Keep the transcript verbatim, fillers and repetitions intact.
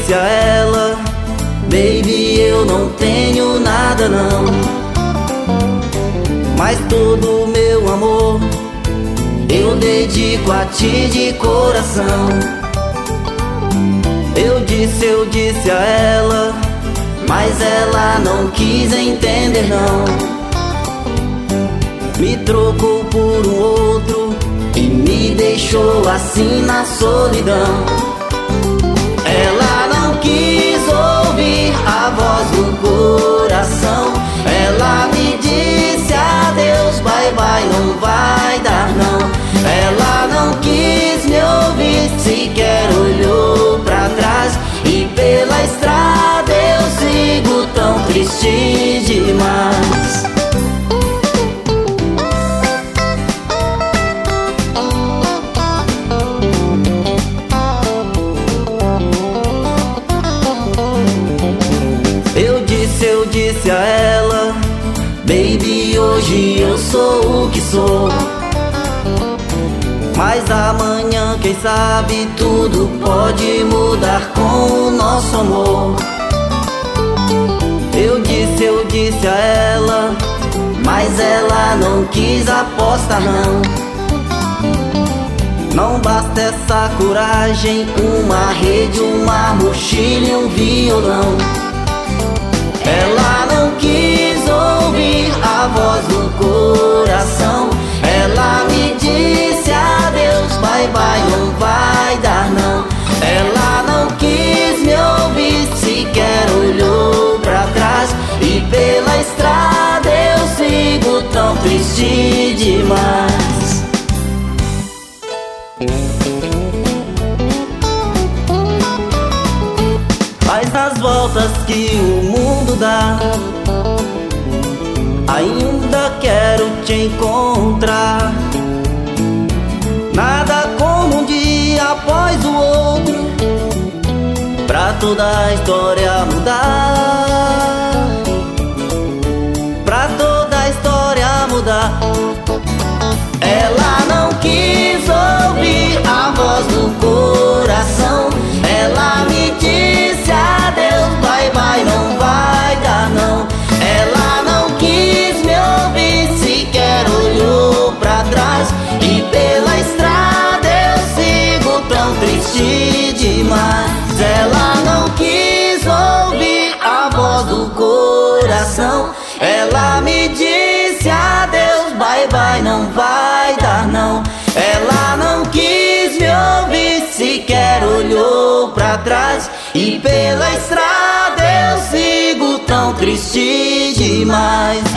disse a ela: baby, eu não tenho nada não, mas todo o meu amor eu dedico a ti de coração. Eu disse, eu disse a ela, mas ela não quis entender não. Me trocou por um outro e me deixou assim na solidão. Ela não quis ouvir a voz do coração. Ela me disse adeus, bye bye, não vai dar não. Ela não quis me ouvir, sequer olhou pra trás. E pela estrada eu sigo tão triste demais. Eu disse, eu disse a ela: baby, hoje eu sou o que sou, mas amanhã, quem sabe, tudo pode mudar com o nosso amor. Eu disse, eu disse a ela, mas ela não quis apostar não. Não basta essa coragem, uma rede, uma mochila e um violão. Ela não quis ouvir a voz do coração. Ela me disse adeus, bye bye, não vai dar não. Ela não quis me ouvir, sequer olhou pra trás. E pela estrada eu sigo tão triste demais. Mas nas voltas que o mundo dá, ainda quero te encontrar. Nada como um dia após o outro, pra toda a história mudar, pra toda a história mudar. Ela não quis ouvir a voz do coração. Ela me disse adeus, bye bye, não vai dar não. Ela não quis me ouvir, sequer olhou pra trás. E pela estrada eu sigo tão triste demais. Ela não quis ouvir a voz do coração. Ela me disse adeus, bye bye, não vai dar não. Ela não quis me ouvir, sequer olhou pra trás. E pela estrada eu sigo tão triste demais.